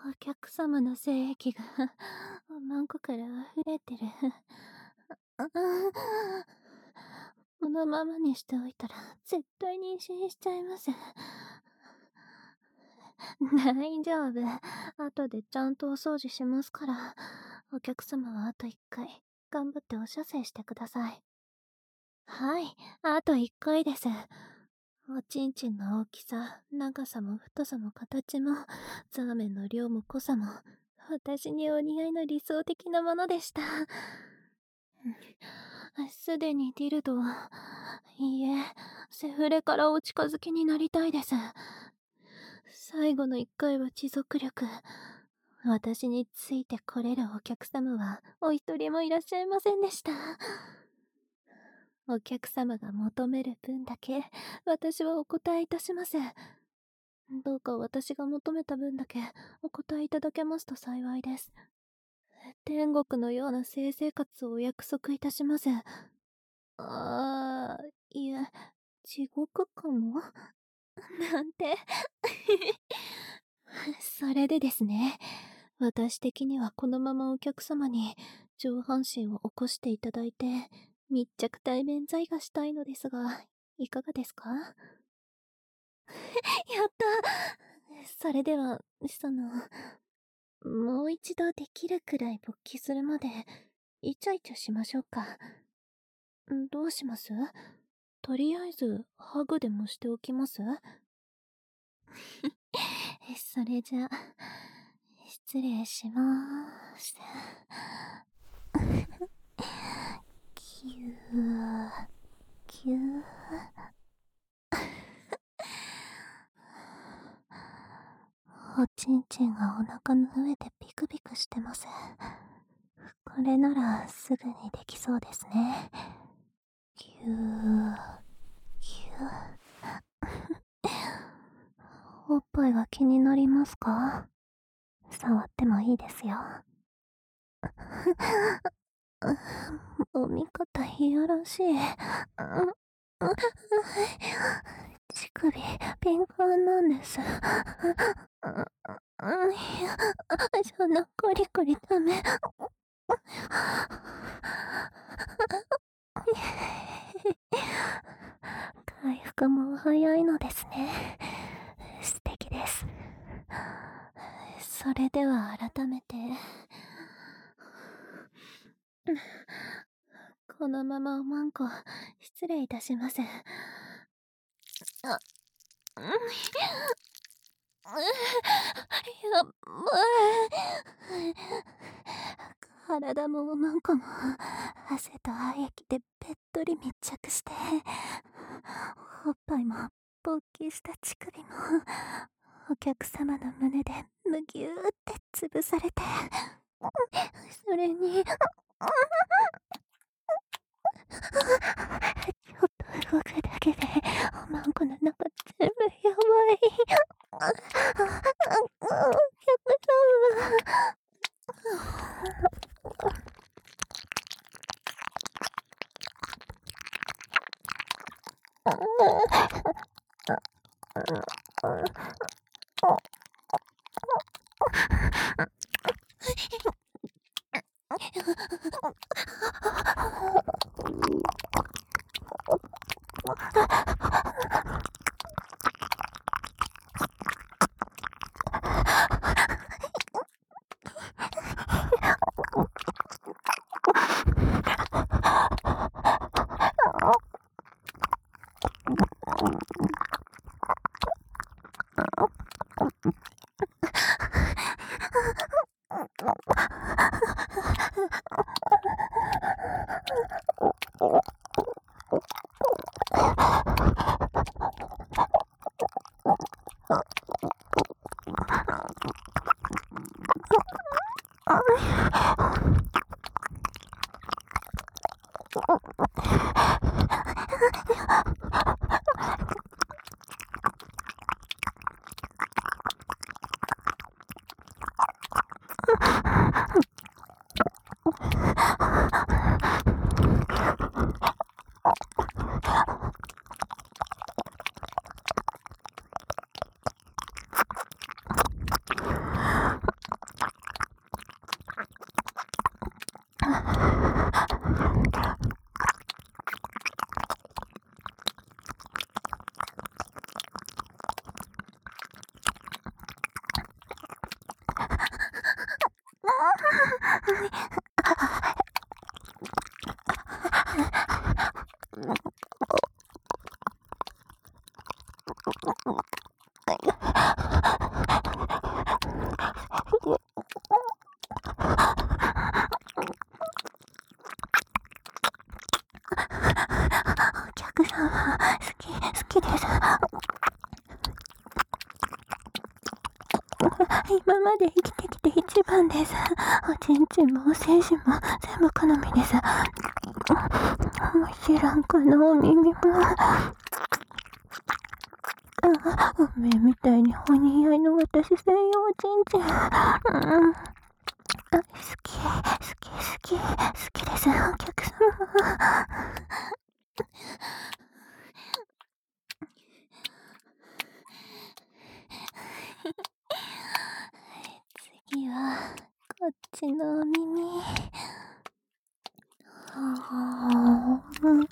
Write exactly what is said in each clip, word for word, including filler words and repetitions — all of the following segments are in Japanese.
お客様の精液がおまんこから溢れてる。このままにしておいたら絶対妊娠しちゃいます。大丈夫。後でちゃんとお掃除しますから。お客様はあと一回、頑張ってお射精してください。はい、あと一回です。おちんちんの大きさ、長さも太さも形も、ザーメンの量も濃さも、私にお似合いの理想的なものでした。すでにディルドは、いいえ、セフレからお近づきになりたいです。最後の一回は持続力。私についてこれるお客様はお一人もいらっしゃいませんでした。お客様が求める分だけ私はお答えいたします。どうか私が求めた分だけお答えいただけますと幸いです。天国のような性生活をお約束いたします。あー、いえ、地獄かもなんて。それでですね、私的にはこのままお客様に上半身を起こしていただいて、密着対面在がしたいのですが、いかがですか？やった。それでは、その、もう一度できるくらい勃起するまで、イチャイチャしましょうか。どうします？とりあえず、ハグでもしておきます？それじゃ、失礼しまーす。キュー、キュー。おちんちんがお腹の上でビクビクしてます。これならすぐにできそうですね。キュー、キュー。おっぱいが気になりますか？触ってもいいですよ。お見方いやらしい。乳首、ピンクなんです。そのコリコリダメ。回復も早いのですね。素敵です。それでは改めて。このままおまんこ、失礼いたします。あ、うん。やばい。体もおまんこも汗と愛液でべっとり密着して、おっぱいも勃起した乳首もお客様の胸でむぎゅーって潰されて、それにちょっと動くだけでおまんこの中全部やばい。お客様。 お客様、好き、好きです。今まで生きてきて一番です。おちんちんもお精子も全部好みです。もちろんこのお耳も。あ、おめえみたいにお似合いの私専用おちんちん。うん、好き、好き、好き、好きです、お客様。次は、こっちのお耳。はぁ、うん。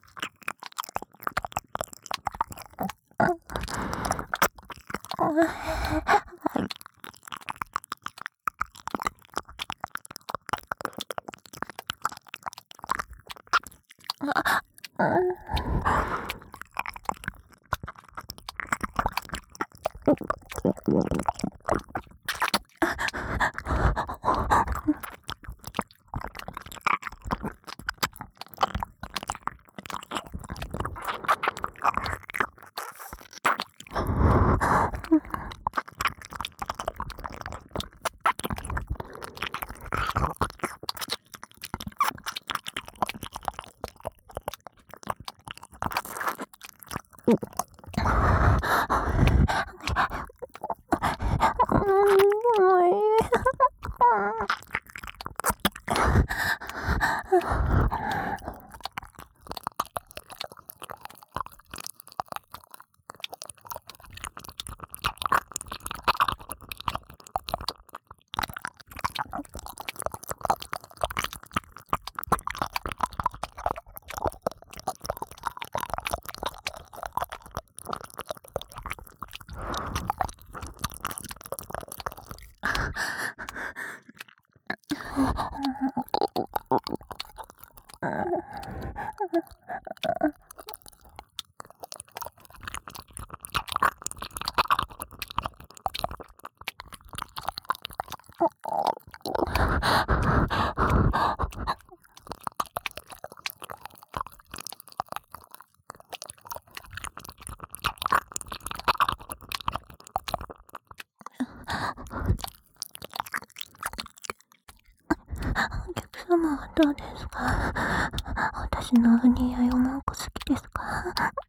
お客様はどうですか？私のお似合いおまんこ好きですか？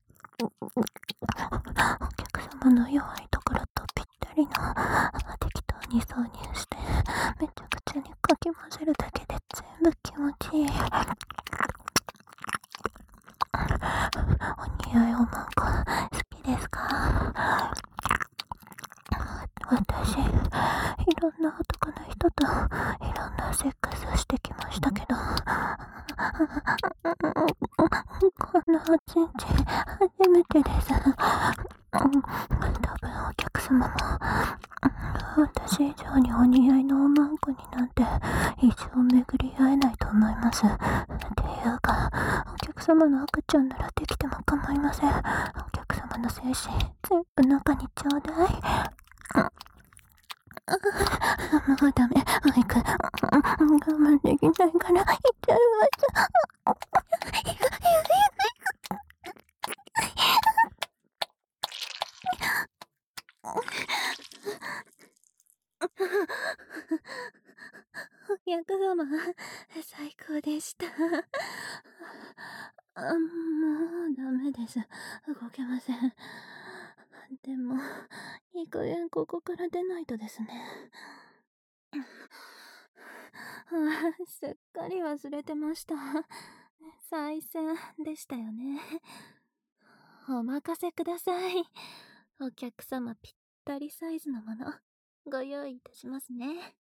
お客様の弱いところとぴったりの適当に挿入してめちゃくちゃにかき混ぜるだけで全部気持ちいい。お似合いおまんこ好きですか？私、いろんな男の人といろんなセックスしてきましたけど、こんなおちんちん初めてです。多分お客様も私以上にお似合いのおまんこになんて一生巡り合えないと思います。っていうか、お客様の赤ちゃんならできても構いません。お客様の精子全部中にちょうだい。もうダメ、早く。我慢できないから行っちゃいます。お客様、最高でした。あ、もうダメです。動けません。でも、いい加減ここから出ないとですね。あ、すっかり忘れてました。再戦でしたよね。お任せください。お客様ぴったりサイズのものご用意いたしますね。